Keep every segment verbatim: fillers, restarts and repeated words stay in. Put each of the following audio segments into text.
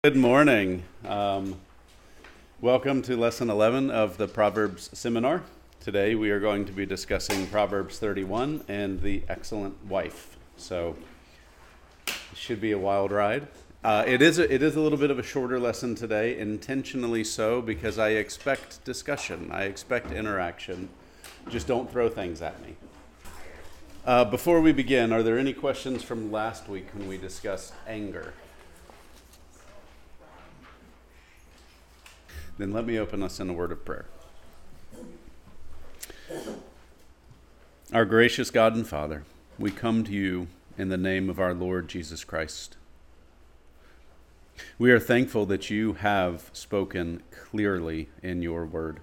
Good morning. Um, welcome to lesson eleven of the Proverbs seminar. Today we are going to be discussing Proverbs thirty-one and the excellent wife. So it should be a wild ride. Uh, it is a, it is a little bit of a shorter lesson today, intentionally so, because I expect discussion. I expect interaction. Just don't throw things at me. Uh, before we begin, are there any questions from last week when we discussed anger? Then let me open us in a word of prayer. Our gracious God and Father, we come to you in the name of our Lord Jesus Christ. We are thankful that you have spoken clearly in your word.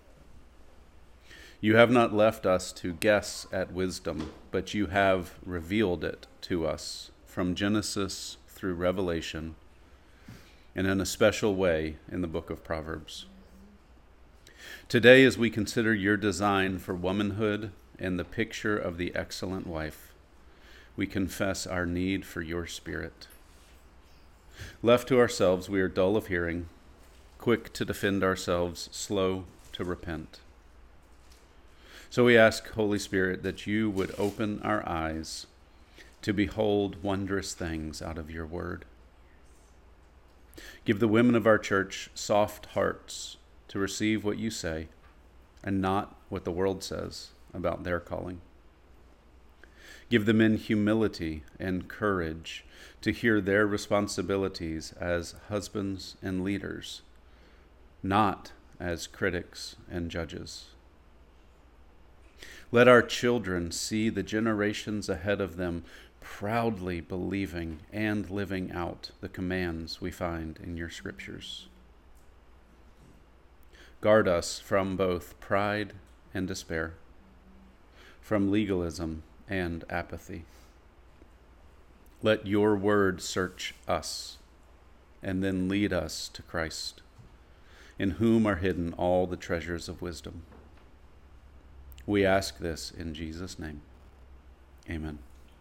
You have not left us to guess at wisdom, but you have revealed it to us from Genesis through Revelation, and in a special way in the book of Proverbs. Today, as we consider your design for womanhood and the picture of the excellent wife, we confess our need for your Spirit. Left to ourselves, we are dull of hearing, quick to defend ourselves, slow to repent. So we ask, Holy Spirit, that you would open our eyes to behold wondrous things out of your word. Give the women of our church soft hearts to receive what you say and not what the world says about their calling. Give the men humility and courage to hear their responsibilities as husbands and leaders, not as critics and judges. Let our children see the generations ahead of them proudly believing and living out the commands we find in your scriptures. Guard us from both pride and despair, from legalism and apathy. Let your word search us and then lead us to Christ, in whom are hidden all the treasures of wisdom. We ask this in Jesus' name. Amen.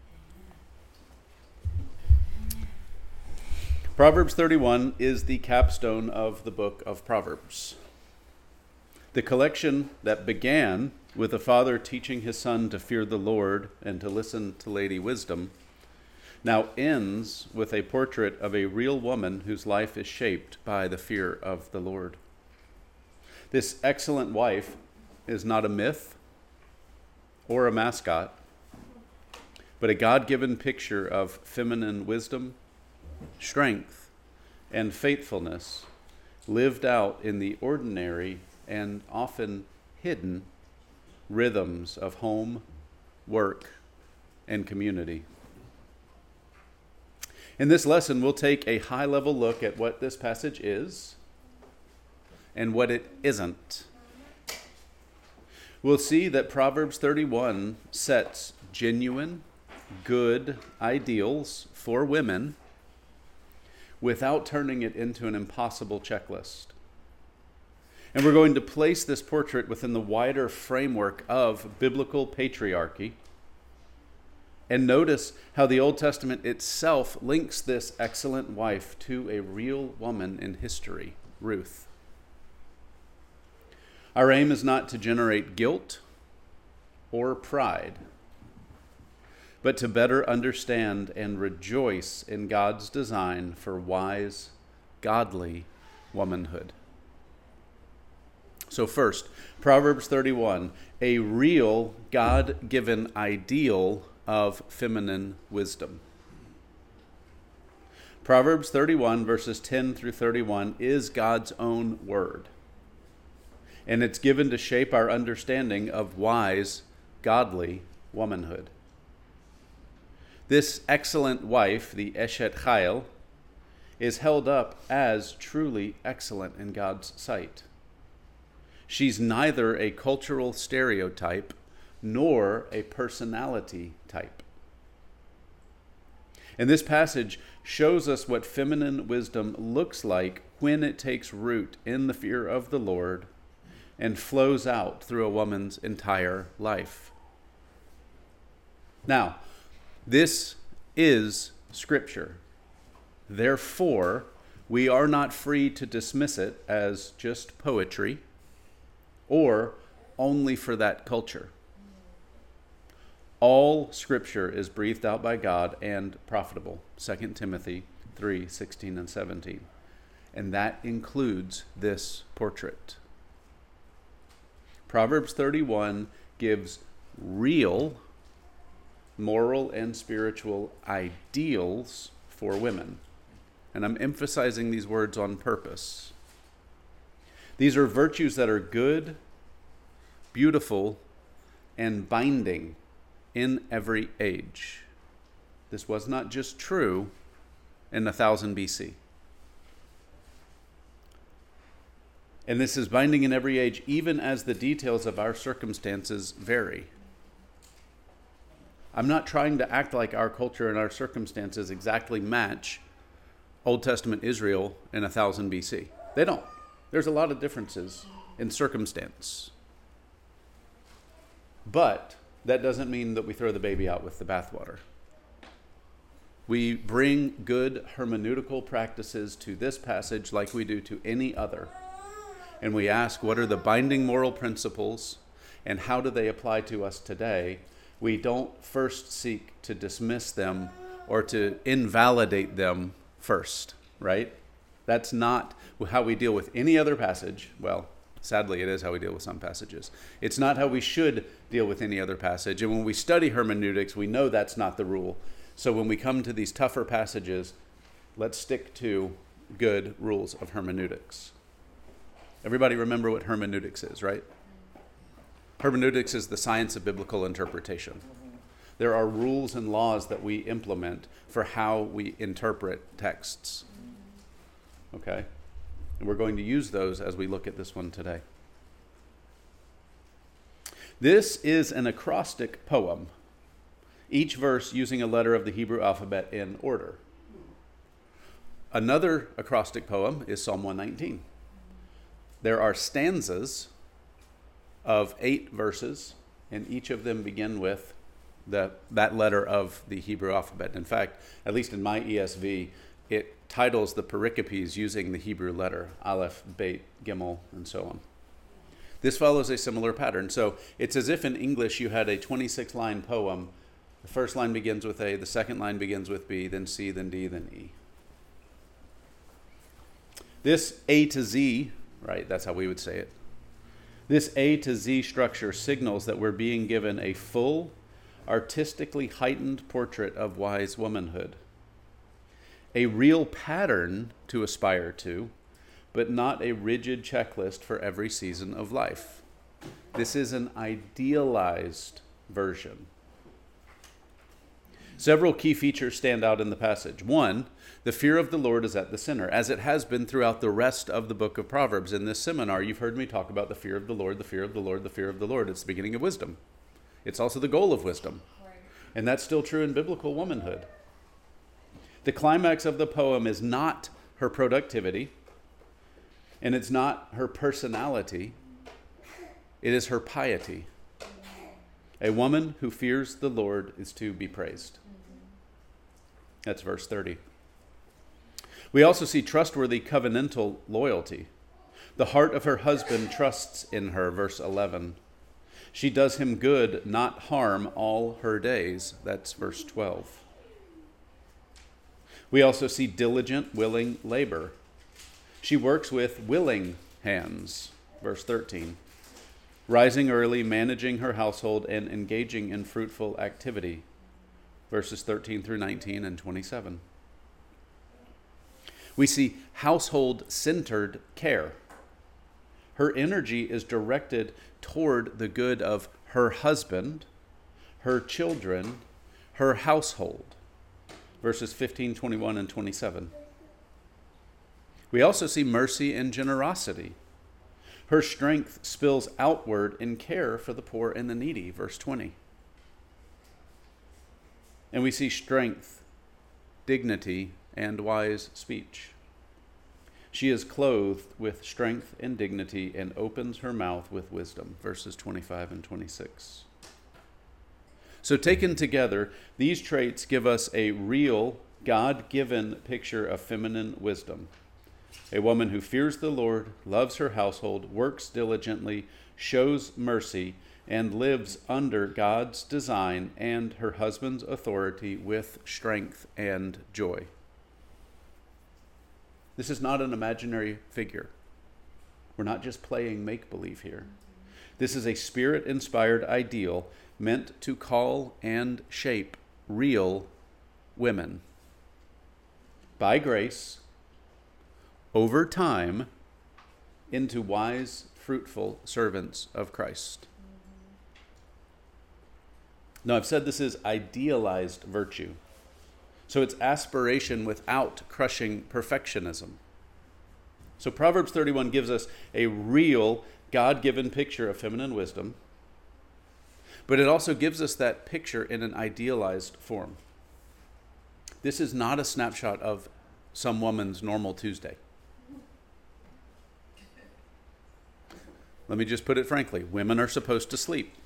Proverbs thirty-one is the capstone of the book of Proverbs. The collection that began with a father teaching his son to fear the Lord and to listen to Lady Wisdom now ends with a portrait of a real woman whose life is shaped by the fear of the Lord. This excellent wife is not a myth or a mascot, but a God-given picture of feminine wisdom, strength, and faithfulness lived out in the ordinary and often hidden rhythms of home, work, and community. In this lesson, we'll take a high-level look at what this passage is and what it isn't. We'll see that Proverbs thirty-one sets genuine, good ideals for women without turning it into an impossible checklist. And we're going to place this portrait within the wider framework of biblical patriarchy. And notice how the Old Testament itself links this excellent wife to a real woman in history, Ruth. Our aim is not to generate guilt or pride, but to better understand and rejoice in God's design for wise, godly womanhood. So first, Proverbs thirty-one, a real God-given ideal of feminine wisdom. Proverbs thirty-one, verses ten through thirty-one, is God's own word, and it's given to shape our understanding of wise, godly womanhood. This excellent wife, the Eshet Chayil, is held up as truly excellent in God's sight. She's neither a cultural stereotype nor a personality type. And this passage shows us what feminine wisdom looks like when it takes root in the fear of the Lord and flows out through a woman's entire life. Now, this is Scripture. Therefore, we are not free to dismiss it as just poetry or only for that culture. All Scripture is breathed out by God and profitable, Second Timothy three, sixteen and seventeen. And that includes this portrait. Proverbs thirty-one gives real moral and spiritual ideals for women. And I'm emphasizing these words on purpose. These are virtues that are good, beautiful, and binding in every age. This was not just true in one thousand B C. And this is binding in every age, even as the details of our circumstances vary. I'm not trying to act like our culture and our circumstances exactly match Old Testament Israel in one thousand B C. They don't. There's a lot of differences in circumstance. But that doesn't mean that we throw the baby out with the bathwater. We bring good hermeneutical practices to this passage like we do to any other. And we ask, what are the binding moral principles and how do they apply to us today? We don't first seek to dismiss them or to invalidate them first, right? That's not how we deal with any other passage. Well, sadly, it is how we deal with some passages. It's not how we should deal with any other passage. And when we study hermeneutics, we know that's not the rule. So when we come to these tougher passages, let's stick to good rules of hermeneutics. Everybody remember what hermeneutics is, right? Hermeneutics is the science of biblical interpretation. There are rules and laws that we implement for how we interpret texts. Okay? And we're going to use those as we look at this one today. This is an acrostic poem, each verse using a letter of the Hebrew alphabet in order. Another acrostic poem is Psalm one nineteen. There are stanzas of eight verses, and each of them begin with the, that letter of the Hebrew alphabet. In fact, at least in my E S V, it titles the pericopes using the Hebrew letter, Aleph, Beit, Gimel, and so on. This follows a similar pattern. So it's as if in English you had a twenty-six line poem. The first line begins with A, the second line begins with B, then C, then D, then E. This A to Z, right, that's how we would say it. This A to Z structure signals that we're being given a full, artistically heightened portrait of wise womanhood. A real pattern to aspire to, but not a rigid checklist for every season of life. This is an idealized version. Several key features stand out in the passage. One, the fear of the Lord is at the center, as it has been throughout the rest of the book of Proverbs. In this seminar, you've heard me talk about the fear of the Lord, the fear of the Lord, the fear of the Lord. It's the beginning of wisdom. It's also the goal of wisdom. And that's still true in biblical womanhood. The climax of the poem is not her productivity, and it's not her personality. It is her piety. A woman who fears the Lord is to be praised. That's verse thirty. We also see trustworthy covenantal loyalty. The heart of her husband trusts in her, verse eleven. She does him good, not harm, all her days. That's verse twelve. We also see diligent, willing labor. She works with willing hands, verse thirteen. Rising early, managing her household, and engaging in fruitful activity, verses thirteen through nineteen and twenty-seven. We see household-centered care. Her energy is directed toward the good of her husband, her children, her household, verses fifteen, twenty-one, and twenty-seven. We also see mercy and generosity. Her strength spills outward in care for the poor and the needy, verse twenty. And we see strength, dignity, and wise speech. She is clothed with strength and dignity and opens her mouth with wisdom, verses twenty-five and twenty-six. So taken together, these traits give us a real, God-given picture of feminine wisdom. A woman who fears the Lord, loves her household, works diligently, shows mercy, and lives under God's design and her husband's authority with strength and joy. This is not an imaginary figure. We're not just playing make-believe here. This is a Spirit-inspired ideal meant to call and shape real women. By grace, over time, into wise, fruitful servants of Christ. Now, I've said this is idealized virtue. So it's aspiration without crushing perfectionism. So Proverbs thirty-one gives us a real God-given picture of feminine wisdom, but it also gives us that picture in an idealized form. This is not a snapshot of some woman's normal Tuesday. Let me just put it frankly. Women are supposed to sleep.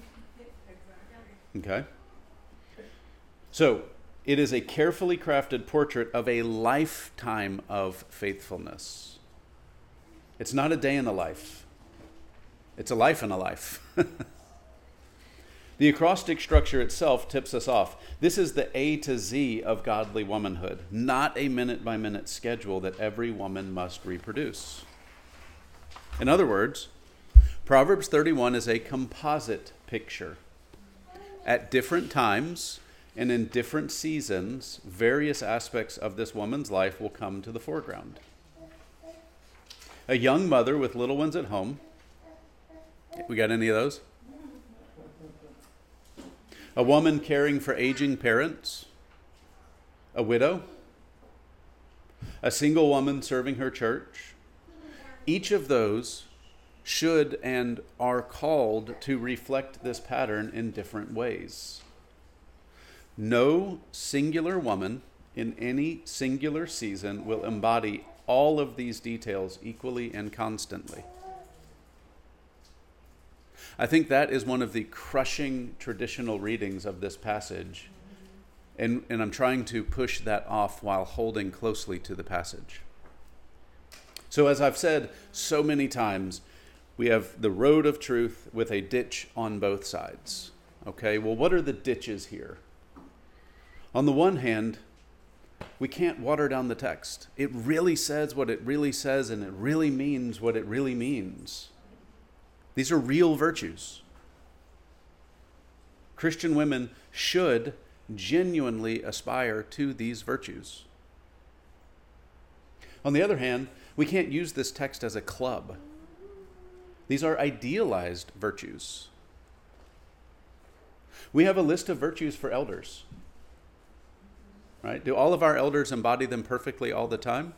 Okay? So, it is a carefully crafted portrait of a lifetime of faithfulness. It's not a day in a life. It's a life in a life. The acrostic structure itself tips us off. This is the A to Z of godly womanhood, not a minute-by-minute schedule that every woman must reproduce. In other words, Proverbs thirty-one is a composite picture. At different times and in different seasons, various aspects of this woman's life will come to the foreground. A young mother with little ones at home. We got any of those? A woman caring for aging parents. A widow. A single woman serving her church. Each of those should and are called to reflect this pattern in different ways. No singular woman in any singular season will embody all of these details equally and constantly. I think that is one of the crushing traditional readings of this passage, and, and I'm trying to push that off while holding closely to the passage. So as I've said so many times, we have the road of truth with a ditch on both sides. Okay, well, what are the ditches here? On the one hand, we can't water down the text. It really says what it really says, and it really means what it really means. These are real virtues. Christian women should genuinely aspire to these virtues. On the other hand, we can't use this text as a club. These are idealized virtues. We have a list of virtues for elders. Right? Do all of our elders embody them perfectly all the time?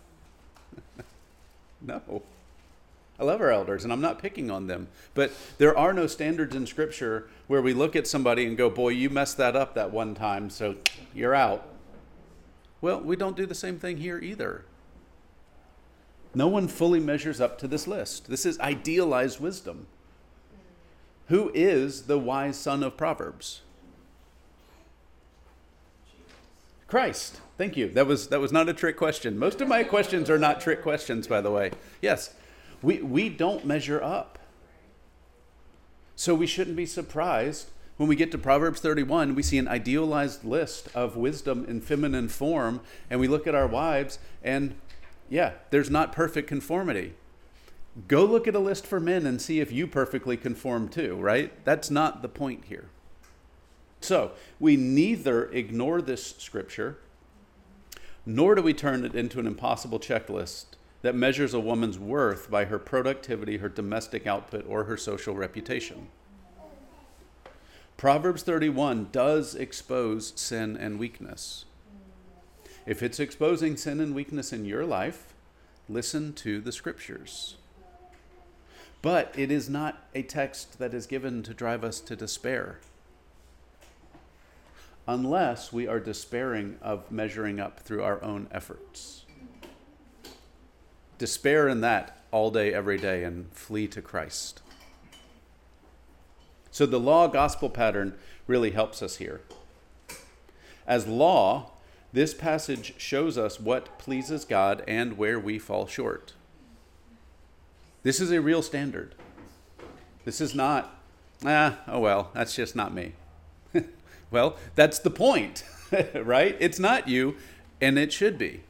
No. I love our elders, and I'm not picking on them. But there are no standards in Scripture where we look at somebody and go, boy, you messed that up that one time, so you're out. Well, we don't do the same thing here either. No one fully measures up to this list. This is idealized wisdom. Who is the wise son of Proverbs? Christ. Thank you. That was that was not a trick question. Most of my questions are not trick questions, by the way. Yes, we, we don't measure up. So we shouldn't be surprised when we get to Proverbs thirty-one, we see an idealized list of wisdom in feminine form, and we look at our wives, and yeah, there's not perfect conformity. Go look at a list for men and see if you perfectly conform too, right? That's not the point here. So, we neither ignore this scripture, nor do we turn it into an impossible checklist that measures a woman's worth by her productivity, her domestic output, or her social reputation. Proverbs thirty-one does expose sin and weakness. If it's exposing sin and weakness in your life, listen to the scriptures. But it is not a text that is given to drive us to despair, unless we are despairing of measuring up through our own efforts. Despair in that all day, every day, and flee to Christ. So the law-gospel pattern really helps us here. As law, This passage shows us what pleases God and where we fall short. This is a real standard. This is not, ah, oh well, that's just not me. Well, that's the point, right? It's not you, and it should be.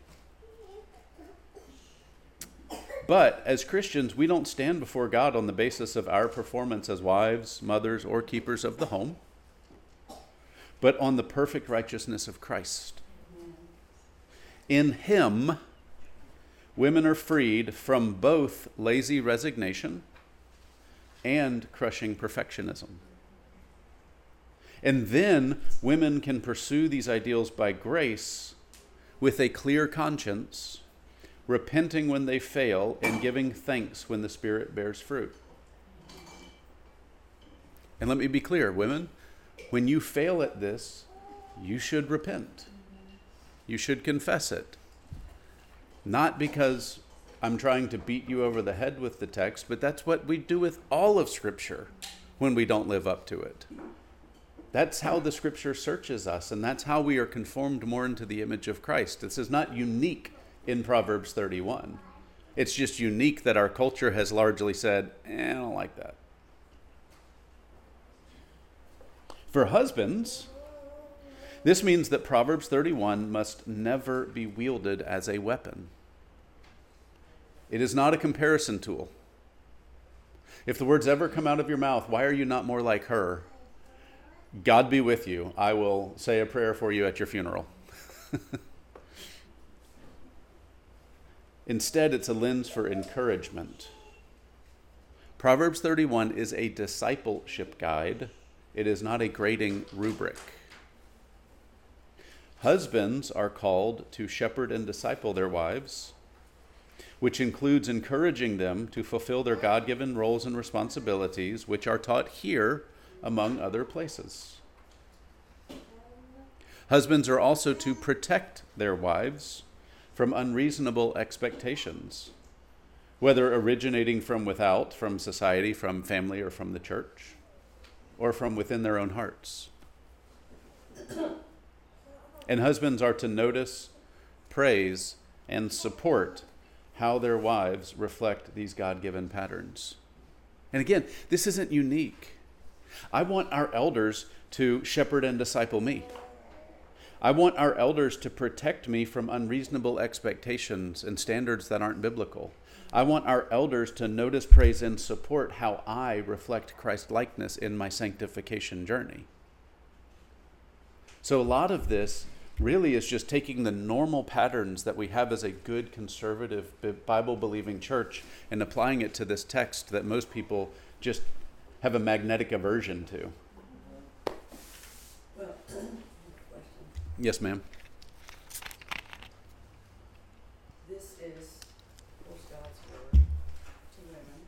But as Christians, we don't stand before God on the basis of our performance as wives, mothers, or keepers of the home, but on the perfect righteousness of Christ. In him, women are freed from both lazy resignation and crushing perfectionism. And then women can pursue these ideals by grace with a clear conscience, repenting when they fail and giving thanks when the Spirit bears fruit. And let me be clear, women, when you fail at this, you should repent. You should confess it. Not because I'm trying to beat you over the head with the text, but that's what we do with all of Scripture when we don't live up to it. That's how the Scripture searches us, and that's how we are conformed more into the image of Christ. This is not unique in Proverbs thirty-one. It's just unique that our culture has largely said, eh, I don't like that. For husbands, this means that Proverbs thirty-one must never be wielded as a weapon. It is not a comparison tool. If the words ever come out of your mouth, why are you not more like her? God be with you. I will say a prayer for you at your funeral. Instead, it's a lens for encouragement. Proverbs thirty-one is a discipleship guide. It is not a grading rubric. Husbands are called to shepherd and disciple their wives, which includes encouraging them to fulfill their God-given roles and responsibilities, which are taught here among other places. Husbands are also to protect their wives from unreasonable expectations, whether originating from without, from society, from family, or from the church, or from within their own hearts. And husbands are to notice, praise, and support how their wives reflect these God-given patterns. And again, this isn't unique. I want our elders to shepherd and disciple me. I want our elders to protect me from unreasonable expectations and standards that aren't biblical. I want our elders to notice, praise, and support how I reflect Christ-likeness in my sanctification journey. So a lot of this really is just taking the normal patterns that we have as a good, conservative, Bible-believing church and applying it to this text that most people just have a magnetic aversion to. Well, question. Yes, ma'am. This is, of course, God's word to women.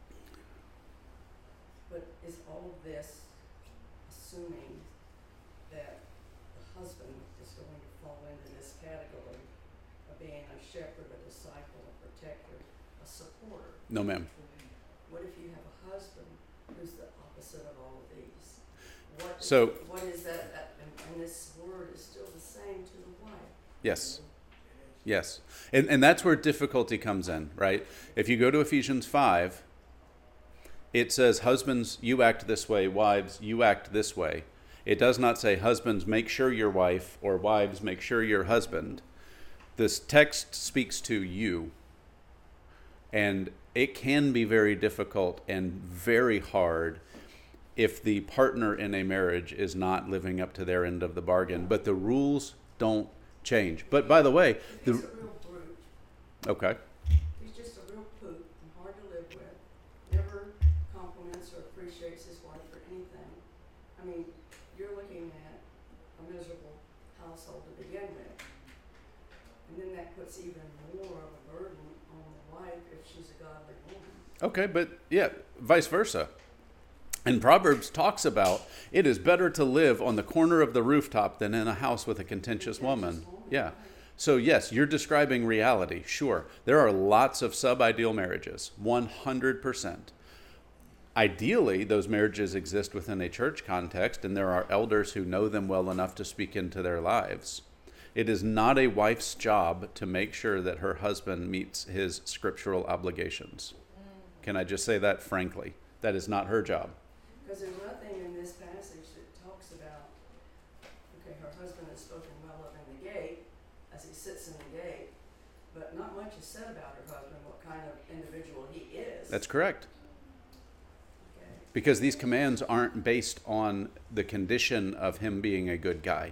But is all of this assuming that the husband is going to fall into this category of being a shepherd, a disciple, a protector, a supporter? No, ma'am. What if you have a husband who's the opposite of all of these? What, So, what is that? that and, and this word is still the same to the wife. yes. Yes. And and that's where difficulty comes in, right? If you go to Ephesians five, it says, husbands, you act this way, wives, you act this way. It does not say, husbands, make sure your wife, or wives, make sure your husband. This text speaks to you. And it can be very difficult and very hard if the partner in a marriage is not living up to their end of the bargain. But the rules don't change. But by the way, the He's a real brute. okay. He's just a real poop and hard to live with. Never compliments or appreciates his wife for anything. I mean, you're looking at a miserable household to begin with. And then that puts even more of a burden on the wife if she's a godly woman. Okay, but yeah, vice versa. And Proverbs talks about it is better to live on the corner of the rooftop than in a house with a contentious woman. Yeah. So yes, you're describing reality. Sure. There are lots of sub-ideal marriages, one hundred percent. Ideally, those marriages exist within a church context, and there are elders who know them well enough to speak into their lives. It is not a wife's job to make sure that her husband meets his scriptural obligations. Can I just say that frankly? That is not her job. Because there's nothing in this passage that talks about, okay, her husband has spoken well of in the gate, as he sits in the gate, but not much is said about her husband, what kind of individual he is. That's correct. Okay. Because these commands aren't based on the condition of him being a good guy.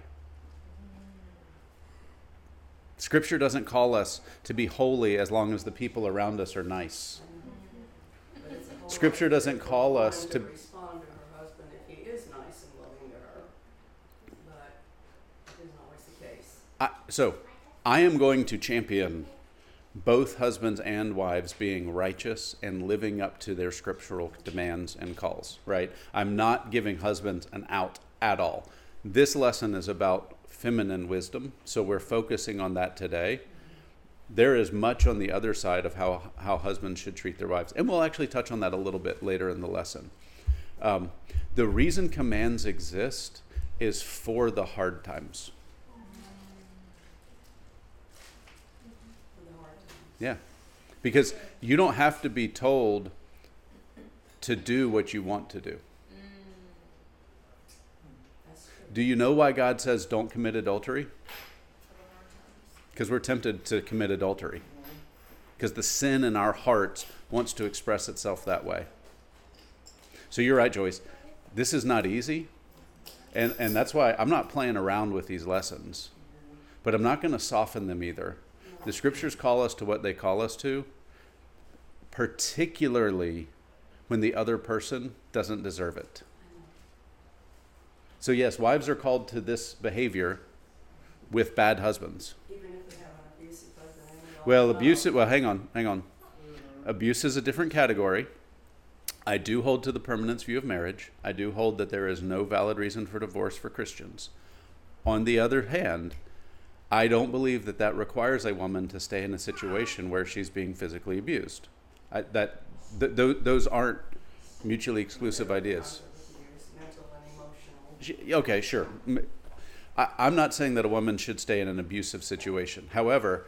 Scripture doesn't call us to be holy as long as the people around us are nice. But it's a whole Scripture lot doesn't different call for us him to- respond to her husband if he is nice and loving to her, but it isn't always the case. I, so, I am going to champion both husbands and wives being righteous and living up to their scriptural demands and calls, right? I'm not giving husbands an out at all. This lesson is about feminine wisdom, so we're focusing on that today. There is much on the other side of how, how husbands should treat their wives, and we'll actually touch on that a little bit later in the lesson. Um, the reason commands exist is for the hard times. For the hard times. Yeah, because you don't have to be told to do what you want to do. That's true. Do you know why God says don't commit adultery? Because we're tempted to commit adultery. Because the sin in our hearts wants to express itself that way. So you're right, Joyce. This is not easy. And, and that's why I'm not playing around with these lessons. But I'm not going to soften them either. The scriptures call us to what they call us to, particularly when the other person doesn't deserve it. So yes, wives are called to this behavior with bad husbands. Even if we have an abusive husband. and we all Well, know- abuse, well, hang on, hang on. Abuse is a different category. I do hold to the permanence view of marriage. I do hold that there is no valid reason for divorce for Christians. On the other hand, I don't believe that that requires a woman to stay in a situation where she's being physically abused. I, that th- th- those aren't mutually exclusive ideas. Abuse, mental and emotional. She- Okay, sure. M- I, I'm not saying that a woman should stay in an abusive situation. However,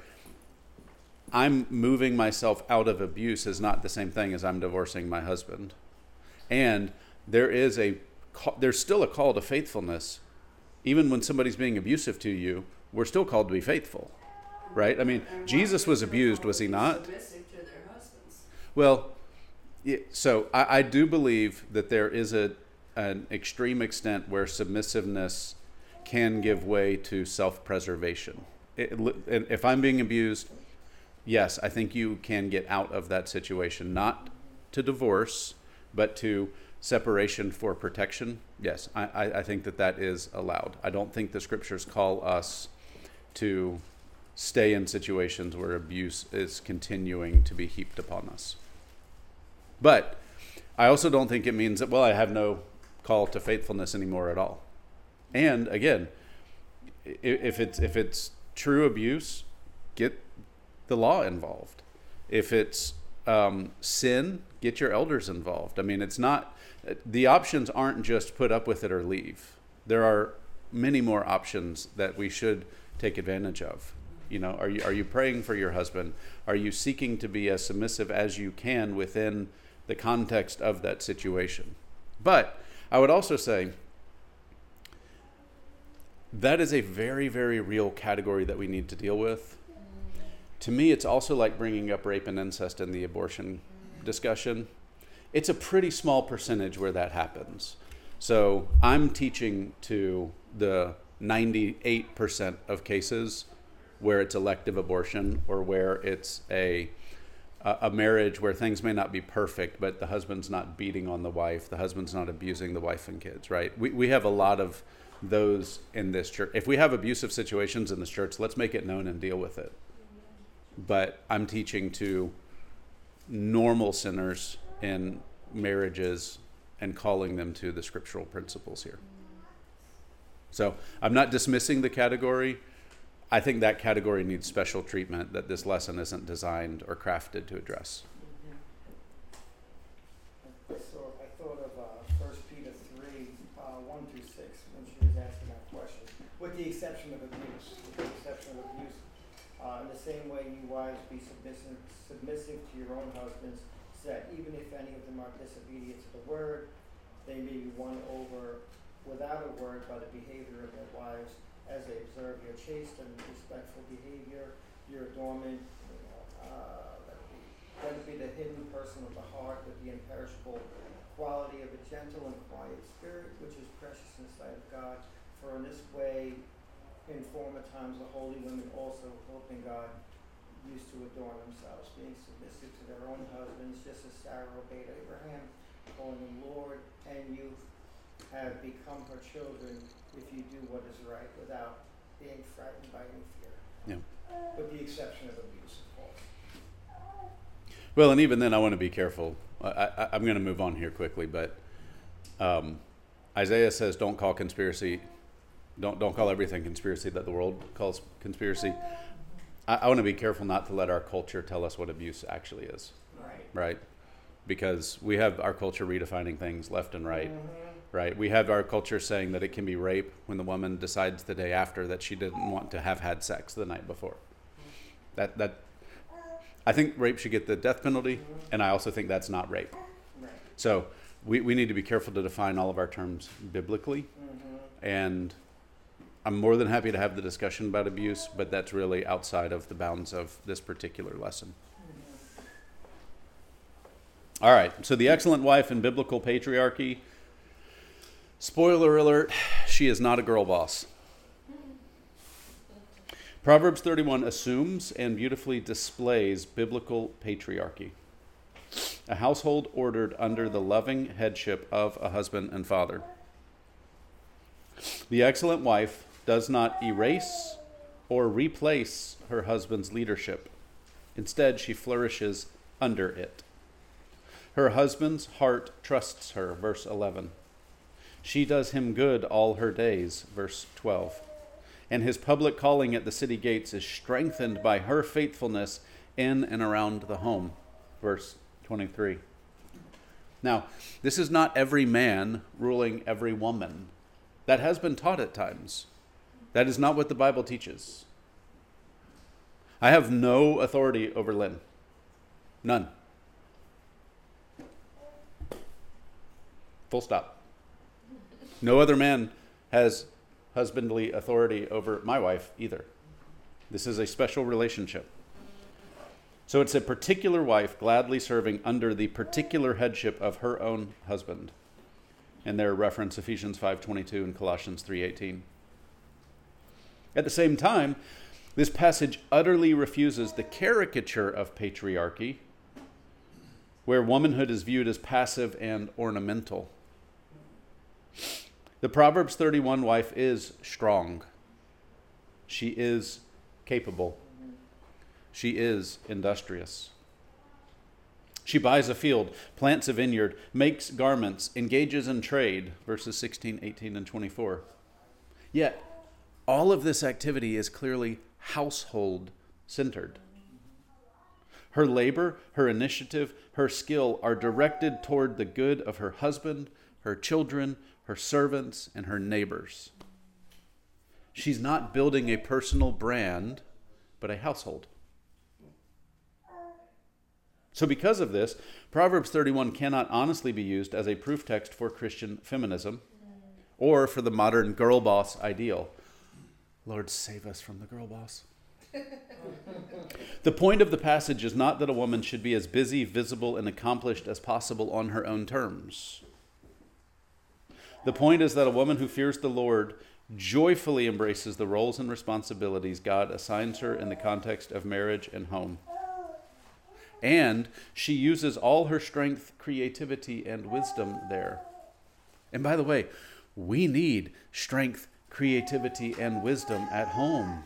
I'm moving myself out of abuse is not the same thing as I'm divorcing my husband. And there is a ca- there's still a call to faithfulness. Even when somebody's being abusive to you, we're still called to be faithful. Right? I mean, And Jesus wives was are still abused, called was to he be not? Submissive to their husbands. Well, yeah, so I, I do believe that there is a an extreme extent where submissiveness can give way to self-preservation. It, and if I'm being abused, yes, I think you can get out of that situation, not to divorce, but to separation for protection. Yes, I, I, I think that that is allowed. I don't think the scriptures call us to stay in situations where abuse is continuing to be heaped upon us. But I also don't think it means that, well, I have no call to faithfulness anymore at all. And again, i- if it's if it's true abuse, get the law involved. If it's um, sin, get your elders involved. I mean, it's not, the options aren't just put up with it or leave. There are many more options that we should take advantage of. You know, are you are you praying for your husband? Are you seeking to be as submissive as you can within the context of that situation? But I would also say that is a very, very real category that we need to deal with. To me, it's also like bringing up rape and incest in the abortion discussion. It's a pretty small percentage where that happens. So I'm teaching to the ninety-eight percent of cases where it's elective abortion or where it's a a marriage where things may not be perfect, but the husband's not beating on the wife, the husband's not abusing the wife and kids, right? We we have a lot of those in this church. If we have abusive situations in this church, let's make it known and deal with it. But I'm teaching to normal sinners in marriages and calling them to the scriptural principles here. So I'm not dismissing the category. I think that category needs special treatment that this lesson isn't designed or crafted to address. So I thought of uh, First Peter three, uh, one through six, when she was asking that question, with the exception of abuse. With the exception Uh, in the same way, you wives, be submissive, submissive to your own husbands, so that even if any of them are disobedient to the word, they may be won over without a word by the behavior of their wives, as they observe your chaste and respectful behavior, your adornment. Uh, let it be the hidden person of the heart with the imperishable quality of a gentle and quiet spirit, which is precious in the sight of God. For in this way, in former times, the holy women also, hoping God, used to adorn themselves, being submissive to their own husbands, just as Sarah obeyed Abraham, calling him Lord, and you have become her children if you do what is right without being frightened by any fear. Yeah. With the exception of abuse, of course. Well, and even then, I want to be careful. I, I, I'm going to move on here quickly, but um, Isaiah says, "Don't call conspiracy, don't don't call everything conspiracy that the world calls conspiracy." I, I want to be careful not to let our culture tell us what abuse actually is. Right. Right? Because we have our culture redefining things left and right. Mm-hmm. Right? We have our culture saying that it can be rape when the woman decides the day after that she didn't want to have had sex the night before. That that. I think rape should get the death penalty, mm-hmm. and I also think that's not rape. Right. So we, we need to be careful to define all of our terms biblically, Mm-hmm. and I'm more than happy to have the discussion about abuse, but that's really outside of the bounds of this particular lesson. Mm-hmm. All right, so the excellent wife in biblical patriarchy. Spoiler alert, she is not a girl boss. Proverbs thirty-one assumes and beautifully displays biblical patriarchy, a household ordered under the loving headship of a husband and father. The excellent wife does not erase or replace her husband's leadership. Instead, she flourishes under it. Her husband's heart trusts her, verse eleven. She does him good all her days, verse twelve. And his public calling at the city gates is strengthened by her faithfulness in and around the home. Verse twenty-three. Now, this is not every man ruling every woman. That has been taught at times. That is not what the Bible teaches. I have no authority over Lynn. None. Full stop. No other man has husbandly authority over my wife either. This is a special relationship. So it's a particular wife gladly serving under the particular headship of her own husband. And there reference Ephesians five twenty-two and Colossians three eighteen. At the same time, this passage utterly refuses the caricature of patriarchy, where womanhood is viewed as passive and ornamental. The Proverbs thirty-one wife is strong. She is capable. She is industrious. She buys a field, plants a vineyard, makes garments, engages in trade, verses sixteen, eighteen, and twenty-four. Yet, all of this activity is clearly household-centered. Her labor, her initiative, her skill are directed toward the good of her husband, her children, her servants, and her neighbors. She's not building a personal brand, but a household. So because of this, Proverbs thirty-one cannot honestly be used as a proof text for Christian feminism or for the modern girl boss ideal. Lord, save us from the girl boss. The point of the passage is not that a woman should be as busy, visible, and accomplished as possible on her own terms. The point is that a woman who fears the Lord joyfully embraces the roles and responsibilities God assigns her in the context of marriage and home. And she uses all her strength, creativity, and wisdom there. And by the way, we need strength, creativity, and wisdom at home.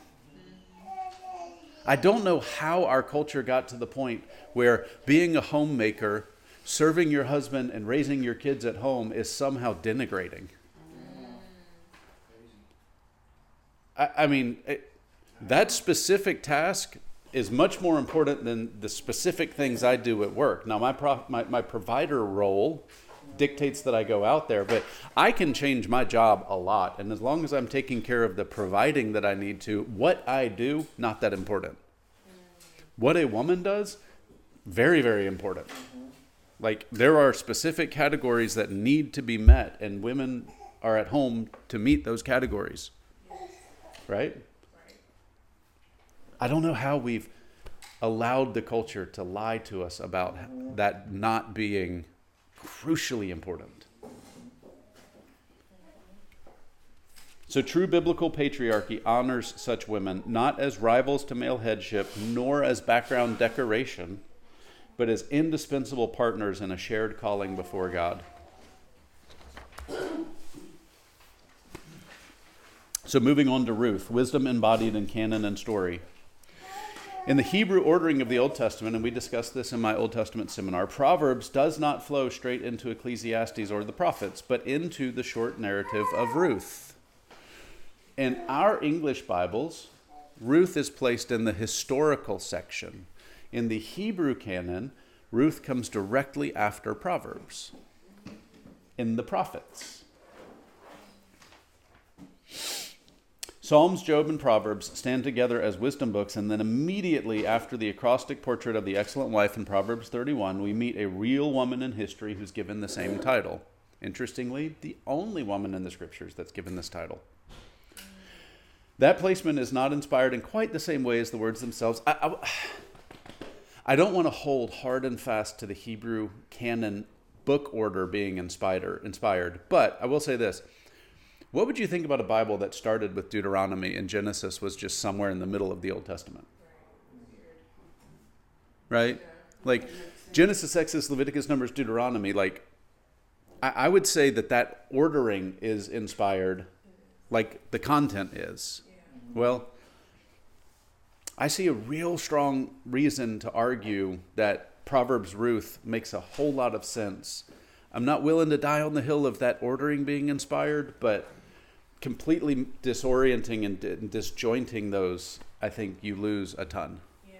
I don't know how our culture got to the point where being a homemaker, serving your husband, and raising your kids at home is somehow denigrating. I, I mean, it, that specific task is much more important than the specific things I do at work. Now, my, pro, my my provider role dictates that I go out there, but I can change my job a lot. And as long as I'm taking care of the providing that I need to, what I do, not that important. What a woman does, very, very important. Mm-hmm. Like, there are specific categories that need to be met, and women are at home to meet those categories. Right? I don't know how we've allowed the culture to lie to us about mm-hmm. that not being crucially important. So true biblical patriarchy honors such women not as rivals to male headship, nor as background decoration, but as indispensable partners in a shared calling before God. So moving on to Ruth, wisdom embodied in canon and story. In the Hebrew ordering of the Old Testament, and we discussed this in my Old Testament seminar, Proverbs does not flow straight into Ecclesiastes or the prophets, but into the short narrative of Ruth. In our English Bibles, Ruth is placed in the historical section. In the Hebrew canon, Ruth comes directly after Proverbs. In the prophets, Psalms, Job, and Proverbs stand together as wisdom books, and then immediately after the acrostic portrait of the excellent wife in Proverbs thirty-one, we meet a real woman in history who's given the same title. Interestingly, the only woman in the scriptures that's given this title. That placement is not inspired in quite the same way as the words themselves. I, I, I don't want to hold hard and fast to the Hebrew canon book order being inspired, inspired, but I will say this. What would you think about a Bible that started with Deuteronomy and Genesis was just somewhere in the middle of the Old Testament? Right? Like Genesis, Exodus, Leviticus, Numbers, Deuteronomy, like I, I would say that that ordering is inspired like the content is. Well, I see a real strong reason to argue that Proverbs Ruth makes a whole lot of sense. I'm not willing to die on the hill of that ordering being inspired, but completely disorienting and di- disjointing those, I think you lose a ton. Yeah.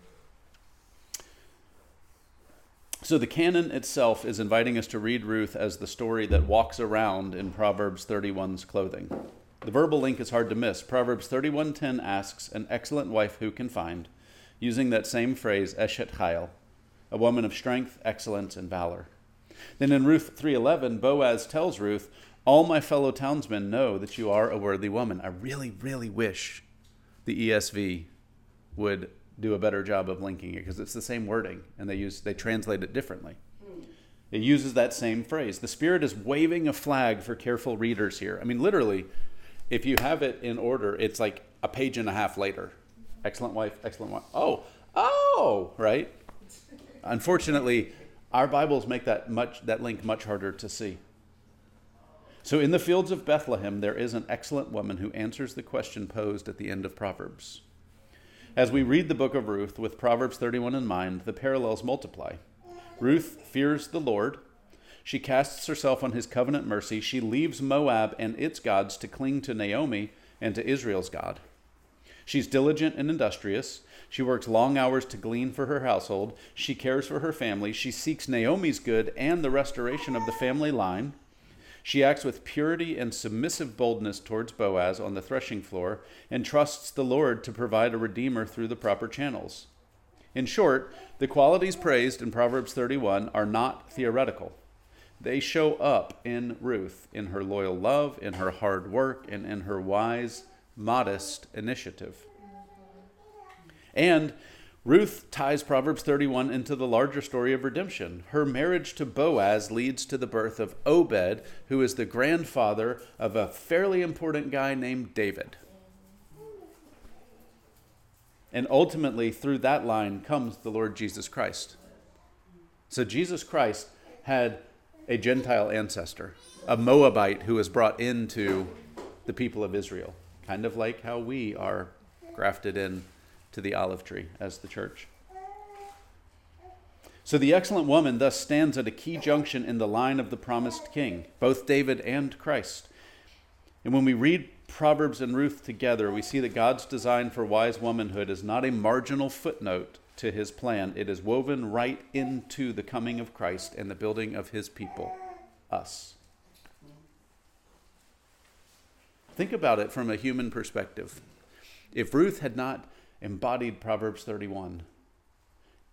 So the canon itself is inviting us to read Ruth as the story that walks around in Proverbs thirty-one's clothing. The verbal link is hard to miss. Proverbs thirty-one ten asks, an excellent wife who can find, using that same phrase, Eshet Chayil, a woman of strength, excellence, and valor. Then in Ruth three eleven, Boaz tells Ruth, all my fellow townsmen know that you are a worthy woman. I really, really wish the E S V would do a better job of linking it, because it's the same wording, and they use they translate it differently. It uses that same phrase. The Spirit is waving a flag for careful readers here. I mean, literally, if you have it in order, it's like a page and a half later. Excellent wife, excellent wife. Oh, oh, right? Unfortunately, our Bibles make that much that link much harder to see. So in the fields of Bethlehem, there is an excellent woman who answers the question posed at the end of Proverbs. As we read the book of Ruth with Proverbs thirty-one in mind, the parallels multiply. Ruth fears the Lord. She casts herself on his covenant mercy. She leaves Moab and its gods to cling to Naomi and to Israel's God. She's diligent and industrious. She works long hours to glean for her household. She cares for her family. She seeks Naomi's good and the restoration of the family line. She acts with purity and submissive boldness towards Boaz on the threshing floor and trusts the Lord to provide a redeemer through the proper channels. In short, the qualities praised in Proverbs thirty-one are not theoretical. They show up in Ruth, in her loyal love, in her hard work, and in her wise, modest initiative. And Ruth ties Proverbs thirty-one into the larger story of redemption. Her marriage to Boaz leads to the birth of Obed, who is the grandfather of a fairly important guy named David. And ultimately, through that line comes the Lord Jesus Christ. So Jesus Christ had a Gentile ancestor, a Moabite who was brought into the people of Israel, kind of like how we are grafted in to the olive tree as the church. So the excellent woman thus stands at a key junction in the line of the promised king, both David and Christ. And when we read Proverbs and Ruth together, we see that God's design for wise womanhood is not a marginal footnote to his plan. It is woven right into the coming of Christ and the building of his people, us. Think about it from a human perspective. If Ruth had not embodied Proverbs thirty-one,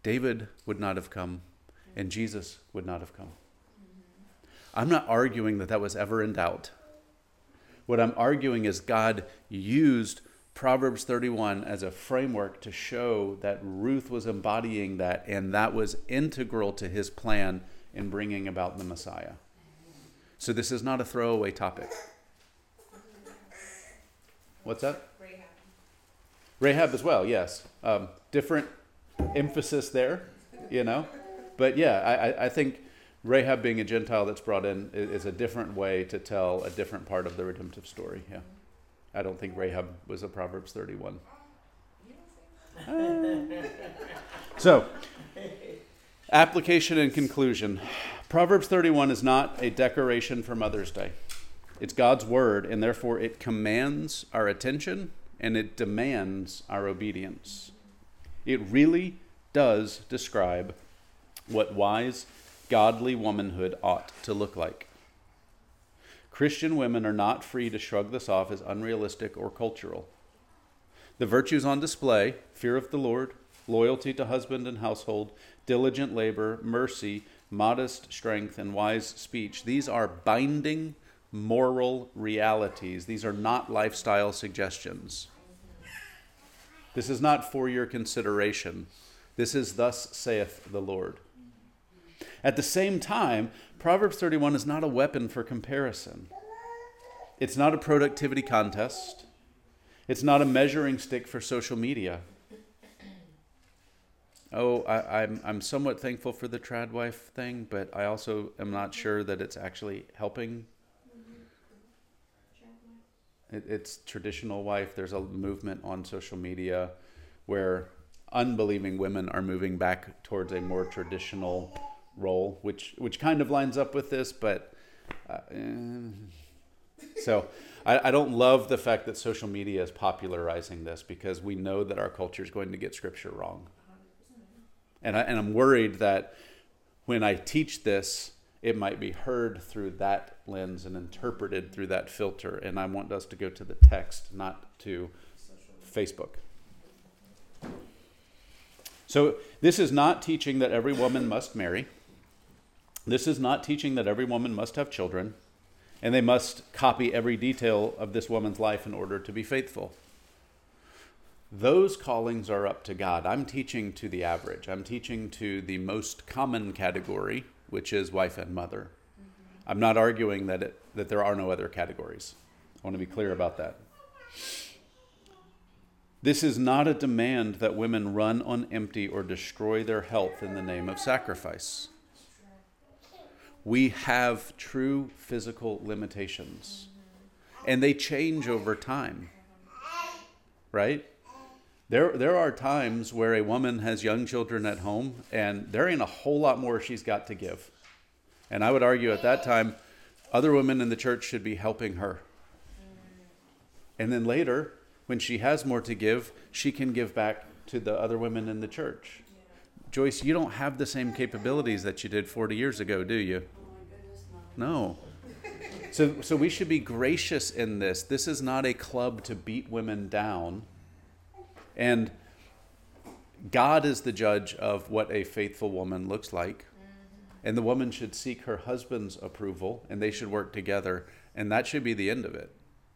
David would not have come, and Jesus would not have come. I'm not arguing that that was ever in doubt. What I'm arguing is God used Proverbs thirty-one as a framework to show that Ruth was embodying that, and that was integral to his plan in bringing about the Messiah. So this is not a throwaway topic. What's that? Rahab. Rahab as well, yes. Um, different emphasis there, you know. But yeah, I, I think Rahab being a Gentile that's brought in is a different way to tell a different part of the redemptive story. Yeah, I don't think Rahab was a Proverbs thirty-one. Uh, so, application and conclusion. Proverbs thirty-one is not a decoration for Mother's Day. It's God's word, and therefore it commands our attention and it demands our obedience. It really does describe what wise, godly womanhood ought to look like. Christian women are not free to shrug this off as unrealistic or cultural. The virtues on display, fear of the Lord, loyalty to husband and household, diligent labor, mercy, modest strength, and wise speech, these are binding moral realities. These are not lifestyle suggestions. This is not for your consideration. This is thus saith the Lord. At the same time, Proverbs thirty-one is not a weapon for comparison. It's not a productivity contest. It's not a measuring stick for social media. Oh, I, I'm I'm somewhat thankful for the trad wife thing, but I also am not sure that it's actually helping. It, it's traditional wife. There's a movement on social media where unbelieving women are moving back towards a more traditional role, which which kind of lines up with this, but uh, eh. so I, I don't love the fact that social media is popularizing this, because we know that our culture is going to get scripture wrong. And, I, and I'm worried that when I teach this, it might be heard through that lens and interpreted through that filter. And I want us to go to the text, not to Facebook. So this is not teaching that every woman must marry. This is not teaching that every woman must have children, and they must copy every detail of this woman's life in order to be faithful. Those callings are up to God. I'm teaching to the average. I'm teaching to the most common category, which is wife and mother. Mm-hmm. I'm not arguing that it, that there are no other categories. I want to be clear about that. This is not a demand that women run on empty or destroy their health in the name of sacrifice. We have true physical limitations, and they change over time, right? There, there are times where a woman has young children at home, and there ain't a whole lot more she's got to give. And I would argue at that time, other women in the church should be helping her. And then later, when she has more to give, she can give back to the other women in the church. Joyce, you don't have the same capabilities that you did forty years ago, do you? No. So, so we should be gracious in this. This is not a club to beat women down. And God is the judge of what a faithful woman looks like. And the woman should seek her husband's approval, and they should work together. And that should be the end of it.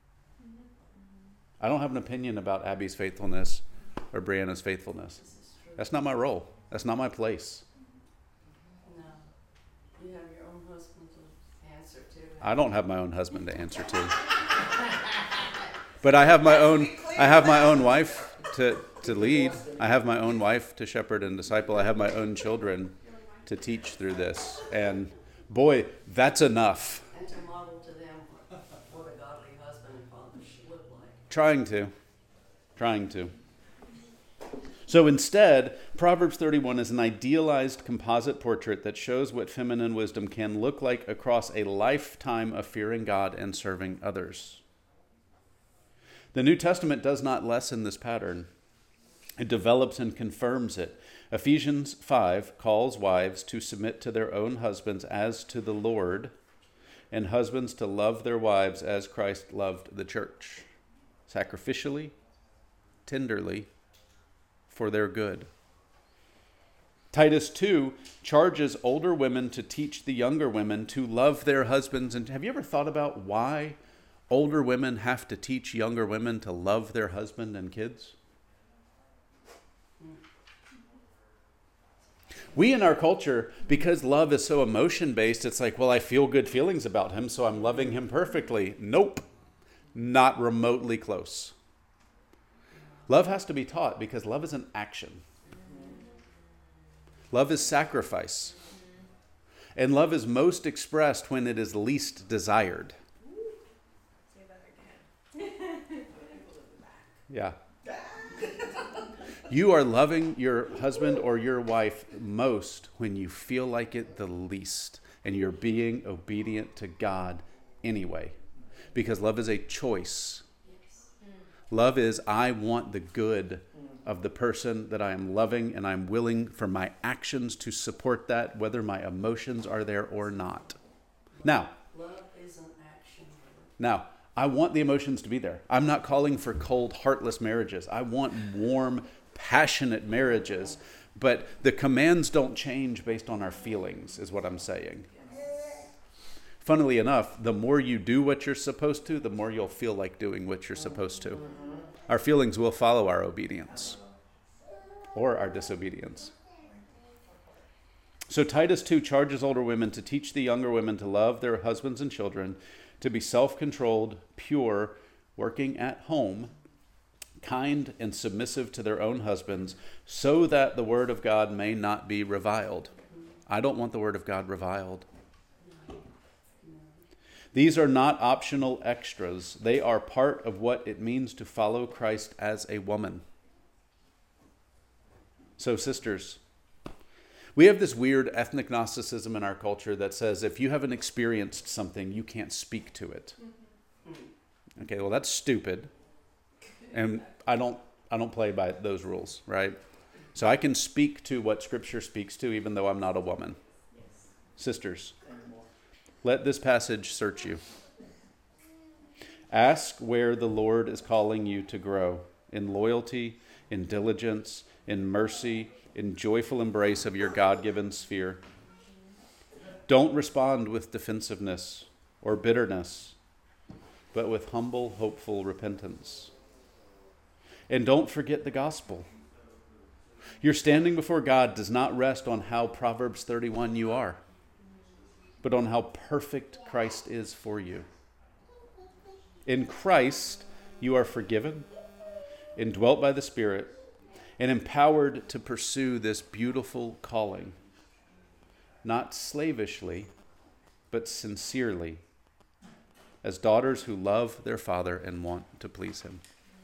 I don't have an opinion about Abby's faithfulness or Brianna's faithfulness. That's not my role. That's not my place. No. You have your own husband to answer to. I don't have my own husband to answer to. But I have my own I have my own wife to, to lead. I have my own wife to shepherd and disciple. I have my own children to teach through this. And boy, that's enough. And to model to them what, what a godly husband and father should look like. Trying to. Trying to. So instead, Proverbs thirty-one is an idealized composite portrait that shows what feminine wisdom can look like across a lifetime of fearing God and serving others. The New Testament does not lessen this pattern. It develops and confirms it. Ephesians five calls wives to submit to their own husbands as to the Lord, and husbands to love their wives as Christ loved the church, sacrificially, tenderly, for their good. Titus two charges older women to teach the younger women to love their husbands. And have you ever thought about why older women have to teach younger women to love their husband and kids? We in our culture, because love is so emotion-based, it's like, well, I feel good feelings about him, so I'm loving him perfectly. Nope. Not remotely close. Love has to be taught because love is an action. Love is sacrifice. And love is most expressed when it is least desired. Say that again. Yeah. You are loving your husband or your wife most when you feel like it the least. And you're being obedient to God anyway. Because love is a choice. Love is, I want the good of the person that I am loving, and I'm willing for my actions to support that, whether my emotions are there or not. Now, Love is an action. now, I want the emotions to be there. I'm not calling for cold, heartless marriages. I want warm, passionate marriages. But the commands don't change based on our feelings, is what I'm saying. Funnily enough, the more you do what you're supposed to, the more you'll feel like doing what you're supposed to. Our feelings will follow our obedience or our disobedience. So Titus two charges older women to teach the younger women to love their husbands and children, to be self-controlled, pure, working at home, kind and submissive to their own husbands, so that the word of God may not be reviled. I don't want the word of God reviled. These are not optional extras. They are part of what it means to follow Christ as a woman. So, sisters, we have this weird ethnic Gnosticism in our culture that says if you haven't experienced something, you can't speak to it. Okay, well, that's stupid. And I don't I don't play by those rules, right? So I can speak to what Scripture speaks to, even though I'm not a woman. Sisters, let this passage search you. Ask where the Lord is calling you to grow in loyalty, in diligence, in mercy, in joyful embrace of your God-given sphere. Don't respond with defensiveness or bitterness, but with humble, hopeful repentance. And don't forget the gospel. Your standing before God does not rest on how Proverbs thirty-one you are, but on how perfect Christ is for you. In Christ, you are forgiven, indwelt by the Spirit, and empowered to pursue this beautiful calling, not slavishly, but sincerely, as daughters who love their father and want to please him.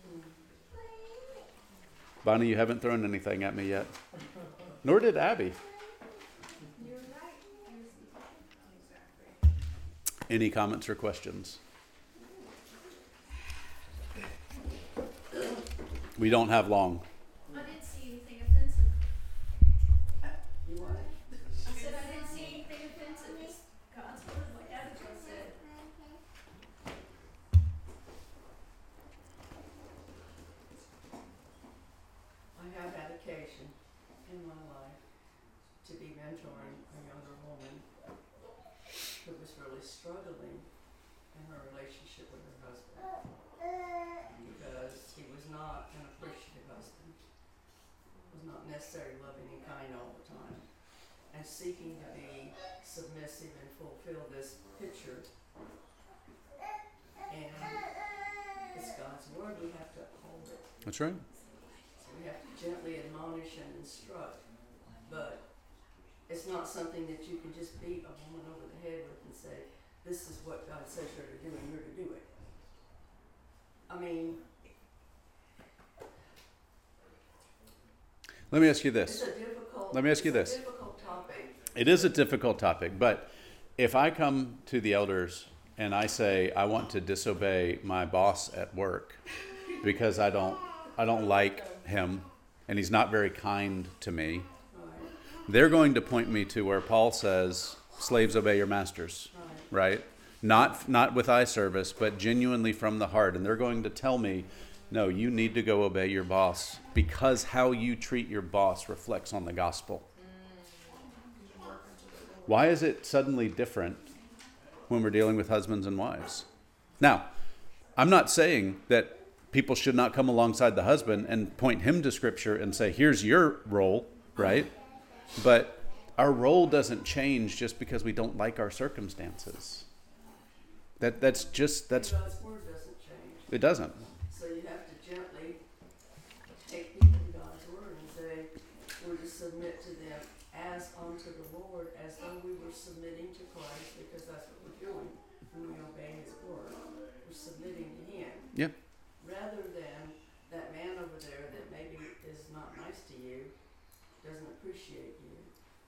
Bonnie, you haven't thrown anything at me yet. Nor did Abby. You're right. Exactly. Any comments or questions? We don't have long. I didn't see anything offensive. You what? I said I didn't see anything offensive. It's God's word, like Abigail said. I have had occasion in my life to be mentoring a younger woman who was really struggling in her relationship with her husband because he was not an appreciative husband, was not necessarily loving and kind all the time, and seeking to be submissive and fulfill this picture. And it's God's word, we have to uphold it. That's right. So we have to gently admonish and instruct, but it's not something that you can just beat a woman over the head with and say, this is what God says you're to do and you're to do it. I mean, Let me ask you it's this. a difficult, Let me ask you it's this. a difficult topic. It is a difficult topic, but if I come to the elders and I say I want to disobey my boss at work because I don't I don't like him and he's not very kind to me, Right, they're going to point me to where Paul says, slaves obey your masters, right. right? Not not with eye service, but genuinely from the heart. And they're going to tell me, no, you need to go obey your boss because how you treat your boss reflects on the gospel. Why is it suddenly different when we're dealing with husbands and wives? Now, I'm not saying that people should not come alongside the husband and point him to Scripture and say, here's your role, right? But our role doesn't change just because we don't like our circumstances. That that's just, that's, God's word doesn't change. it doesn't. So you have to gently take people to God's word and say, we're to submit to them as unto the Lord, as though we were submitting to Christ, because that's what we're doing when we obey his word. We're submitting to him. Yeah. Rather than that man over there that maybe is not nice to you, doesn't appreciate you,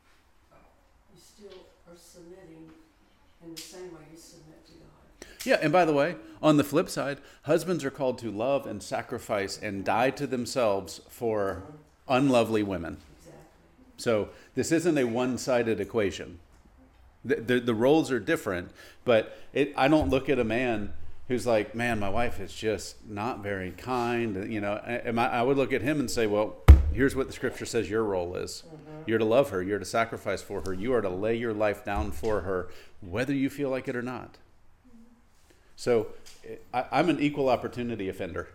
you still are submitting in the same way you submit to God. Yeah, and by the way, on the flip side, husbands are called to love and sacrifice and die to themselves for unlovely women. Exactly. So this isn't a one-sided equation. The, the, the roles are different, but it, I don't look at a man who's like, man, my wife is just not very kind. You know, and I, I would look at him and say, well, here's what the Scripture says your role is. Mm-hmm. You're to love her. You're to sacrifice for her. You are to lay your life down for her, whether you feel like it or not. So I, I'm an equal opportunity offender.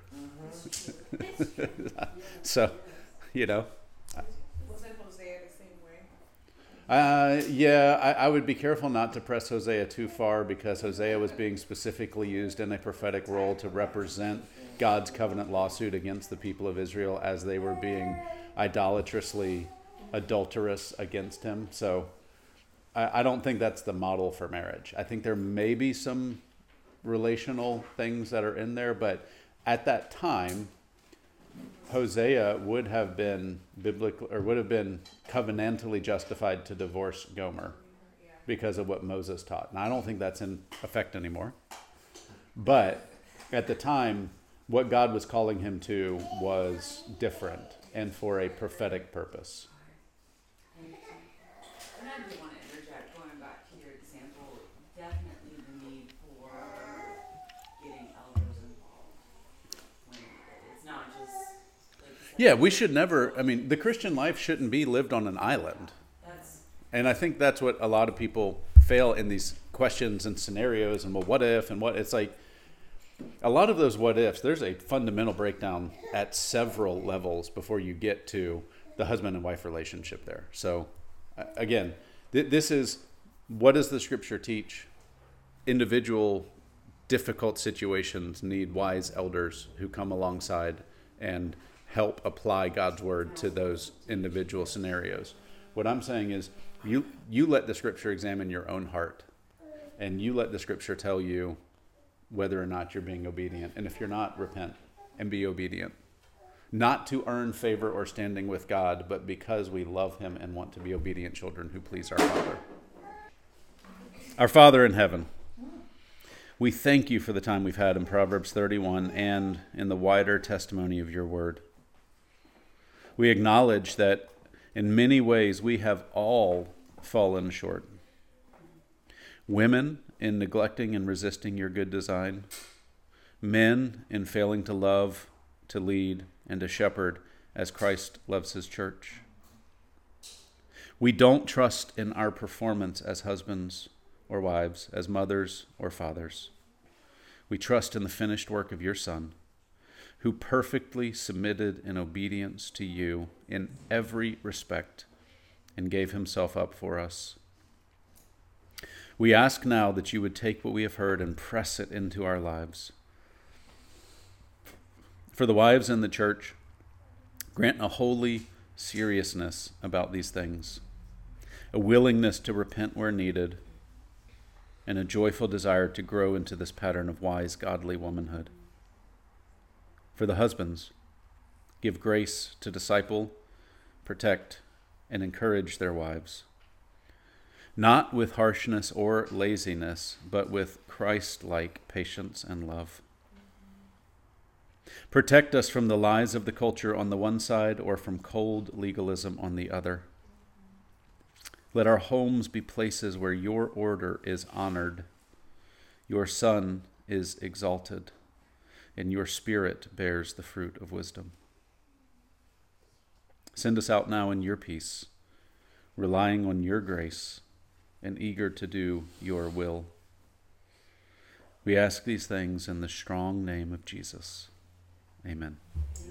Mm-hmm. So, you know. Wasn't Hosea the same way? Uh, yeah, I, I would be careful not to press Hosea too far, because Hosea was being specifically used in a prophetic role to represent God's covenant lawsuit against the people of Israel as they were being idolatrously adulterous against him. So I, I don't think that's the model for marriage. I think there may be some relational things that are in there, but at that time, Hosea would have been biblical, or would have been covenantally justified to divorce Gomer because of what Moses taught. And I don't think that's in effect anymore. But at the time, what God was calling him to was different and for a prophetic purpose. And I do want to interject, going back to your example, definitely the need for getting elders involved when it's not just like you said, Yeah, we should never, I mean, the Christian life shouldn't be lived on an island. that's And I think that's what a lot of people fail in these questions and scenarios and, well, what if and what, it's like, a lot of those what ifs, there's a fundamental breakdown at several levels before you get to the husband and wife relationship there. So uh, again, th- this is, what does the Scripture teach? Individual difficult situations need wise elders who come alongside and help apply God's word to those individual scenarios. What I'm saying is you you let the Scripture examine your own heart, and you let the Scripture tell you whether or not you're being obedient. And if you're not, repent and be obedient. Not to earn favor or standing with God, but because we love him and want to be obedient children who please our Father. Our Father in heaven, we thank you for the time we've had in Proverbs thirty-one and in the wider testimony of your word. We acknowledge that in many ways we have all fallen short. Women in neglecting and resisting your good design, men in failing to love, to lead, and to shepherd as Christ loves his church. We don't trust in our performance as husbands or wives, as mothers or fathers. We trust in the finished work of your Son, who perfectly submitted in obedience to you in every respect and gave himself up for us. We ask now that you would take what we have heard and press it into our lives. For the wives in the church, grant a holy seriousness about these things, a willingness to repent where needed, and a joyful desire to grow into this pattern of wise, godly womanhood. For the husbands, give grace to disciple, protect, and encourage their wives, not with harshness or laziness, but with Christ-like patience and love. Protect us from the lies of the culture on the one side or from cold legalism on the other. Let our homes be places where your order is honored, your Son is exalted, and your Spirit bears the fruit of wisdom. Send us out now in your peace, relying on your grace and eager to do your will. We ask these things in the strong name of Jesus. Amen.